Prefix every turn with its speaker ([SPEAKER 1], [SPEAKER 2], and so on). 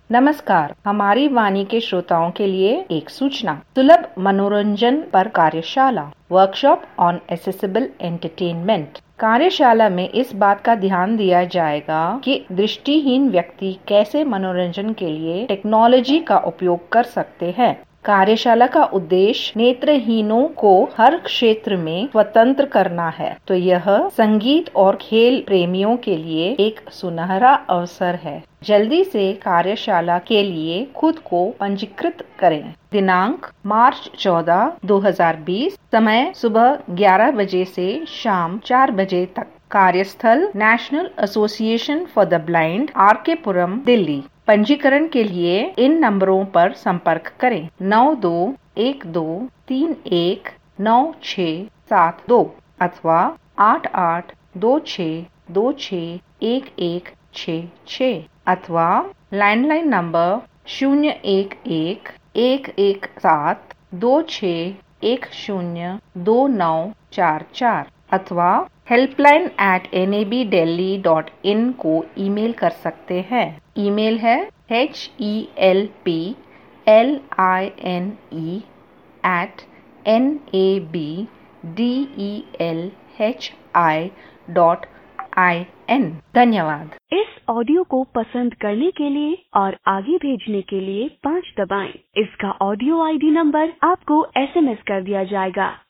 [SPEAKER 1] नमस्कार, हमारी वाणी के श्रोताओं के लिए एक सूचना। सुलभ मनोरंजन पर कार्यशाला, वर्कशॉप ऑन एक्सेसिबल एंटरटेनमेंट। कार्यशाला में इस बात का ध्यान दिया जाएगा कि दृष्टिहीन व्यक्ति कैसे मनोरंजन के लिए टेक्नोलॉजी का उपयोग कर सकते हैं। कार्यशाला का उद्देश्य नेत्रहीनों को हर क्षेत्र में स्वतंत्र करना है, तो यह संगीत और खेल प्रेमियों के लिए एक सुनहरा अवसर है। जल्दी से कार्यशाला के लिए खुद को पंजीकृत करें। दिनांक मार्च 14, 2020, समय सुबह 11 बजे से शाम 4 बजे तक। कार्यस्थल national association for the blind, R K. पुरम, दिल्ली। पंजीकरण के लिए इन नंबरों पर संपर्क करें: 9212319672 अथवा 8826261166 अथवा लैंडलाइन नंबर 011126102102944 अथवा helpline@nabdelhi.in को ईमेल कर सकते हैं। ईमेल है helpline@nabdelhi.in। धन्यवाद।
[SPEAKER 2] इस ऑडियो को पसंद करने के लिए और आगे भेजने के लिए 5 दबाएं। इसका ऑडियो ID नंबर आपको SMS कर दिया जाएगा।